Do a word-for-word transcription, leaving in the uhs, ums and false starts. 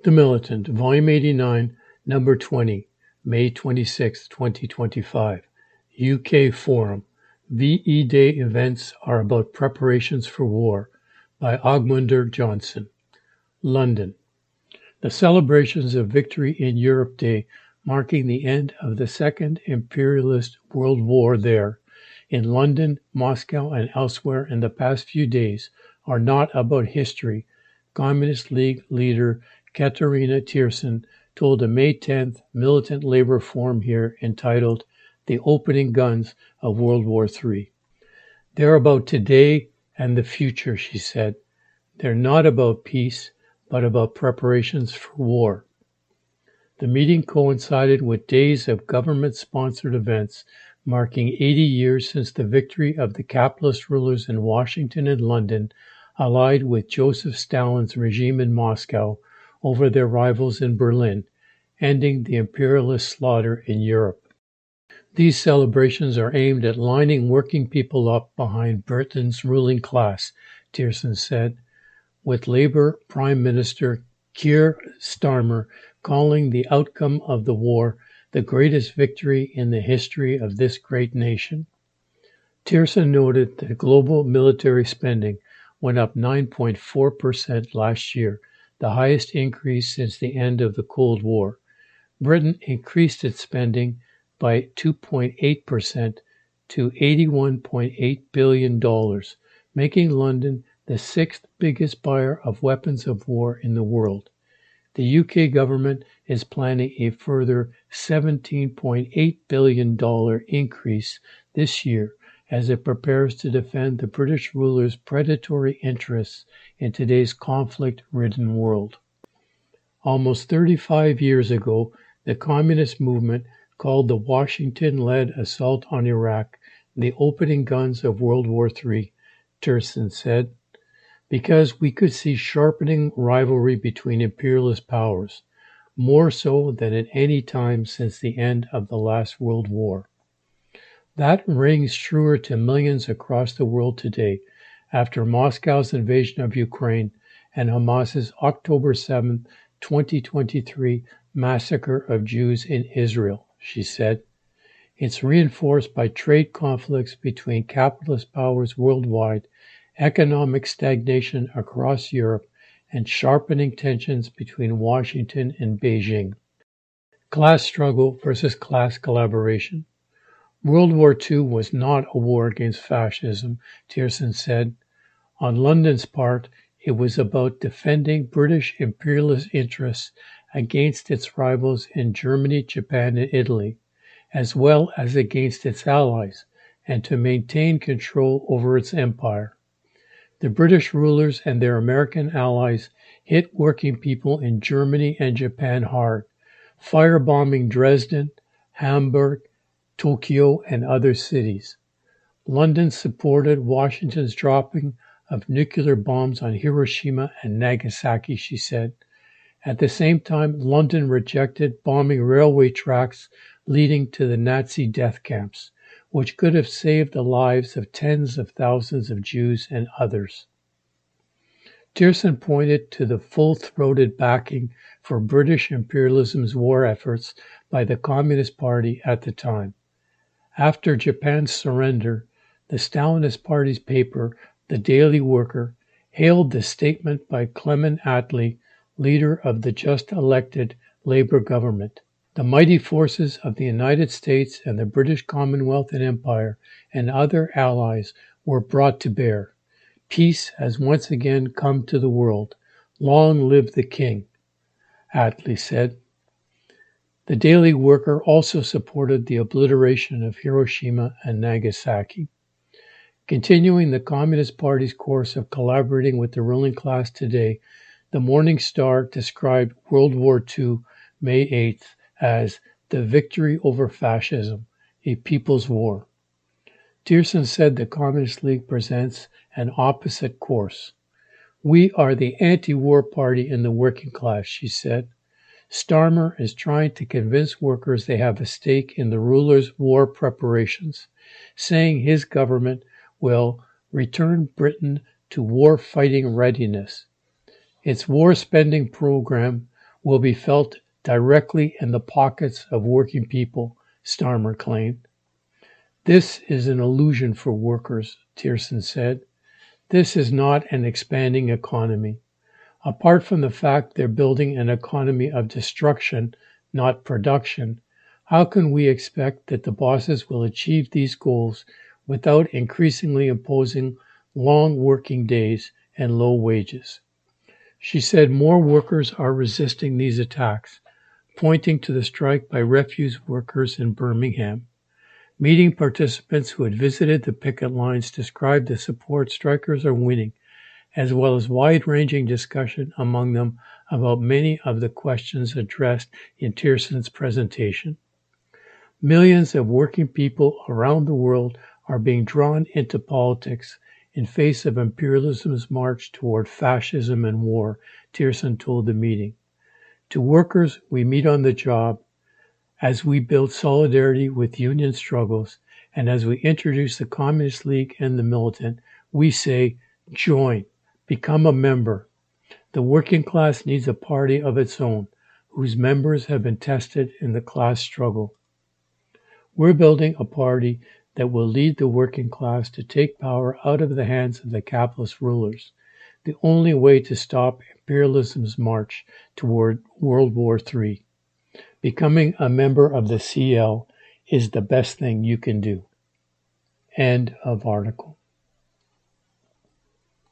The Militant, Volume eighty-nine, Number twenty, May twenty-sixth, twenty twenty-five. U K Forum. V E Day events are about preparations for war, by Ogmunder Johnson. London. The celebrations of Victory in Europe Day, marking the end of the Second Imperialist World War there, in London, Moscow, and elsewhere in the past few days, are not about history, Communist League leader Katerina Tierson told a May tenth militant labor forum here entitled The Opening Guns of World War Three. They're about today and the future, she said. They're not about peace, but about preparations for war. The meeting coincided with days of government-sponsored events marking eighty years since the victory of the capitalist rulers in Washington and London, allied with Joseph Stalin's regime in Moscow over their rivals in Berlin, ending the imperialist slaughter in Europe. These celebrations are aimed at lining working people up behind Britain's ruling class, Tierson said, with Labour Prime Minister Keir Starmer calling the outcome of the war the greatest victory in the history of this great nation. Tierson noted that global military spending went up nine point four percent last year, the highest increase since the end of the Cold War. Britain increased its spending by two point eight percent to eighty-one point eight billion dollars, making London the sixth biggest buyer of weapons of war in the world. The U K government is planning a further seventeen point eight billion dollars increase this year as it prepares to defend the British rulers' predatory interests in today's conflict-ridden world. Almost thirty-five years ago, the communist movement called the Washington-led assault on Iraq the opening guns of World War Three, Tierson said, because we could see sharpening rivalry between imperialist powers, more so than at any time since the end of the last World War. That rings truer to millions across the world today after Moscow's invasion of Ukraine and Hamas's October seventh, twenty twenty-three massacre of Jews in Israel, she said. It's reinforced by trade conflicts between capitalist powers worldwide, economic stagnation across Europe, and sharpening tensions between Washington and Beijing. Class struggle versus class collaboration. World War Two was not a war against fascism, Tierson said. On London's part, it was about defending British imperialist interests against its rivals in Germany, Japan, and Italy, as well as against its allies, and to maintain control over its empire. The British rulers and their American allies hit working people in Germany and Japan hard, firebombing Dresden, Hamburg, Tokyo, and other cities. London supported Washington's dropping of nuclear bombs on Hiroshima and Nagasaki, she said. At the same time, London rejected bombing railway tracks leading to the Nazi death camps, which could have saved the lives of tens of thousands of Jews and others. Tierson pointed to the full-throated backing for British imperialism's war efforts by the Communist Party at the time. After Japan's surrender, the Stalinist Party's paper, The Daily Worker, hailed the statement by Clement Attlee, leader of the just-elected Labour government. The mighty forces of the United States and the British Commonwealth and Empire and other allies were brought to bear. Peace has once again come to the world. Long live the King, Attlee said. The Daily Worker also supported the obliteration of Hiroshima and Nagasaki. Continuing the Communist Party's course of collaborating with the ruling class today, the Morning Star described World War Two, May eighth, as the victory over fascism, a people's war. Tierson said the Communist League presents an opposite course. We are the anti-war party in the working class, she said. Starmer is trying to convince workers they have a stake in the ruler's war preparations, saying his government will return Britain to war-fighting readiness. Its war spending program will be felt directly in the pockets of working people, Starmer claimed. This is an illusion for workers, Tierson said. This is not an expanding economy. Apart from the fact they're building an economy of destruction, not production, how can we expect that the bosses will achieve these goals without increasingly imposing long working days and low wages? She said more workers are resisting these attacks, pointing to the strike by refuse workers in Birmingham. Meeting participants who had visited the picket lines described the support strikers are winning, as well as wide-ranging discussion among them about many of the questions addressed in Tierson's presentation. Millions of working people around the world are being drawn into politics in face of imperialism's march toward fascism and war, Tierson told the meeting. To workers we meet on the job, as we build solidarity with union struggles, and as we introduce the Communist League and the militant, we say, join, become a member. The working class needs a party of its own, whose members have been tested in the class struggle. We're building a party that will lead the working class to take power out of the hands of the capitalist rulers, the only way to stop imperialism's march toward World War Three. Becoming a member of the C L is the best thing you can do. End of article.